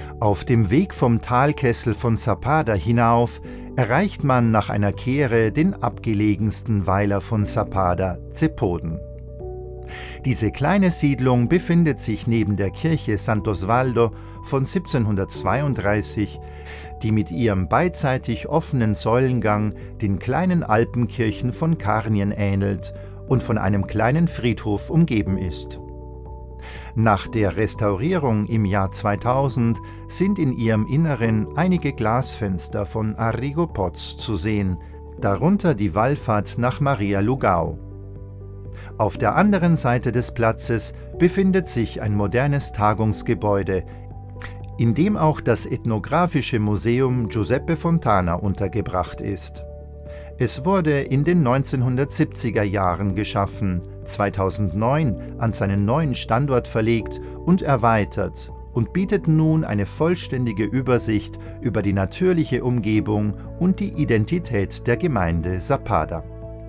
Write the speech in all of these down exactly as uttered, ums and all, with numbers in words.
Auf dem Weg vom Talkessel von Sappada hinauf erreicht man nach einer Kehre den abgelegensten Weiler von Sappada, Zepoden. Diese kleine Siedlung befindet sich neben der Kirche Sant'Osvaldo von siebzehnhundertzweiunddreißig, die mit ihrem beidseitig offenen Säulengang den kleinen Alpenkirchen von Karnien ähnelt und von einem kleinen Friedhof umgeben ist. Nach der Restaurierung im Jahr zweitausend sind in ihrem Inneren einige Glasfenster von Arrigo Poz zu sehen, darunter die Wallfahrt nach Maria Lugao. Auf der anderen Seite des Platzes befindet sich ein modernes Tagungsgebäude, in dem auch das ethnographische Museum Giuseppe Fontana untergebracht ist. Es wurde in den neunzehnhundertsiebziger Jahren geschaffen, zweitausendneun an seinen neuen Standort verlegt und erweitert und bietet nun eine vollständige Übersicht über die natürliche Umgebung und die Identität der Gemeinde Sappada.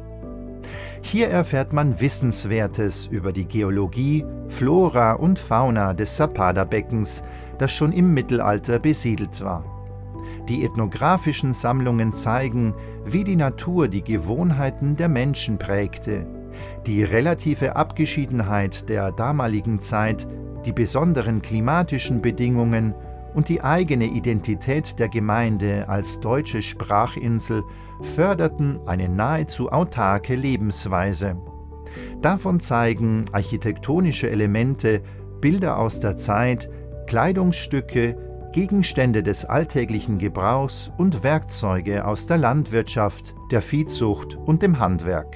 Hier erfährt man Wissenswertes über die Geologie, Flora und Fauna des Sappada-Beckens, das schon im Mittelalter besiedelt war. Die ethnografischen Sammlungen zeigen, wie die Natur die Gewohnheiten der Menschen prägte, die relative Abgeschiedenheit der damaligen Zeit, die besonderen klimatischen Bedingungen und die eigene Identität der Gemeinde als deutsche Sprachinsel förderten eine nahezu autarke Lebensweise. Davon zeigen architektonische Elemente, Bilder aus der Zeit, Kleidungsstücke, Gegenstände des alltäglichen Gebrauchs und Werkzeuge aus der Landwirtschaft, der Viehzucht und dem Handwerk.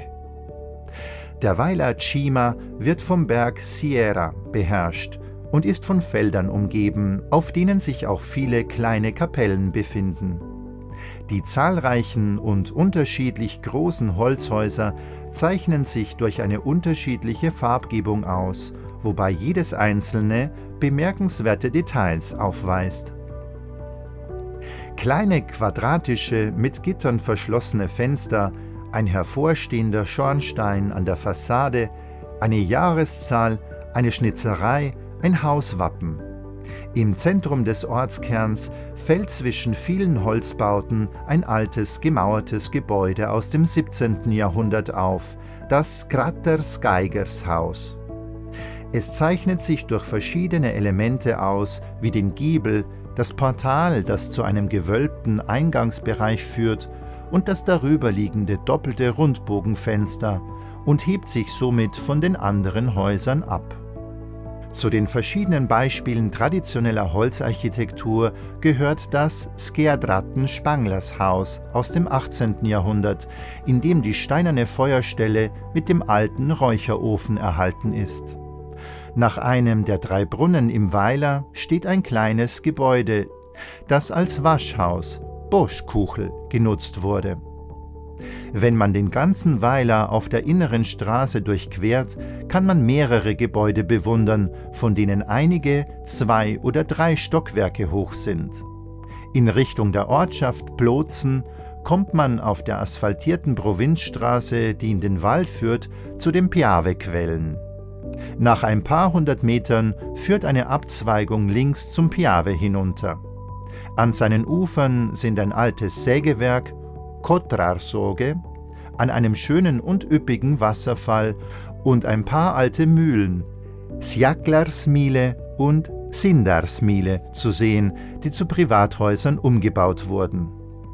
Der Weiler Cima wird vom Berg Sierra beherrscht und ist von Feldern umgeben, auf denen sich auch viele kleine Kapellen befinden. Die zahlreichen und unterschiedlich großen Holzhäuser zeichnen sich durch eine unterschiedliche Farbgebung aus, wobei jedes einzelne bemerkenswerte Details aufweist. Kleine quadratische, mit Gittern verschlossene Fenster, ein hervorstehender Schornstein an der Fassade, eine Jahreszahl, eine Schnitzerei, ein Hauswappen. Im Zentrum des Ortskerns fällt zwischen vielen Holzbauten ein altes, gemauertes Gebäude aus dem siebzehnten Jahrhundert auf, das Kratter-Skeigers-Haus. Es zeichnet sich durch verschiedene Elemente aus, wie den Giebel, das Portal, das zu einem gewölbten Eingangsbereich führt, und das darüberliegende doppelte Rundbogenfenster und hebt sich somit von den anderen Häusern ab. Zu den verschiedenen Beispielen traditioneller Holzarchitektur gehört das Skärdratten-Spanglers-Haus aus dem achtzehnten Jahrhundert, in dem die steinerne Feuerstelle mit dem alten Räucherofen erhalten ist. Nach einem der drei Brunnen im Weiler steht ein kleines Gebäude, das als Waschhaus, Boschkuchel, genutzt wurde. Wenn man den ganzen Weiler auf der inneren Straße durchquert, kann man mehrere Gebäude bewundern, von denen einige zwei oder drei Stockwerke hoch sind. In Richtung der Ortschaft Plötzen kommt man auf der asphaltierten Provinzstraße, die in den Wald führt, zu den Piave-Quellen. Nach ein paar hundert Metern führt eine Abzweigung links zum Piave hinunter. An seinen Ufern sind ein altes Sägewerk, Kotrarsoge, an einem schönen und üppigen Wasserfall und ein paar alte Mühlen, Sjaklarsmile und Sindarsmile, zu sehen, die zu Privathäusern umgebaut wurden.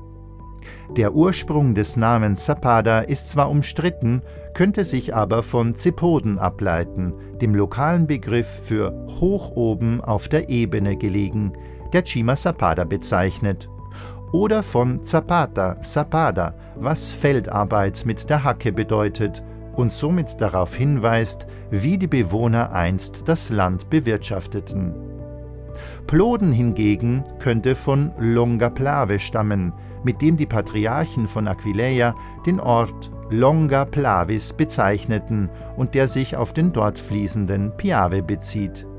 Der Ursprung des Namens Sappada ist zwar umstritten, könnte sich aber von Zepoden ableiten, dem lokalen Begriff für hoch oben auf der Ebene gelegen, der Cima Sappada bezeichnet, oder von Zapata, Sappada, was Feldarbeit mit der Hacke bedeutet und somit darauf hinweist, wie die Bewohner einst das Land bewirtschafteten. Ploden hingegen könnte von Longa Plave stammen, mit dem die Patriarchen von Aquileia den Ort Longa Plavis bezeichneten und der sich auf den dort fließenden Piave bezieht.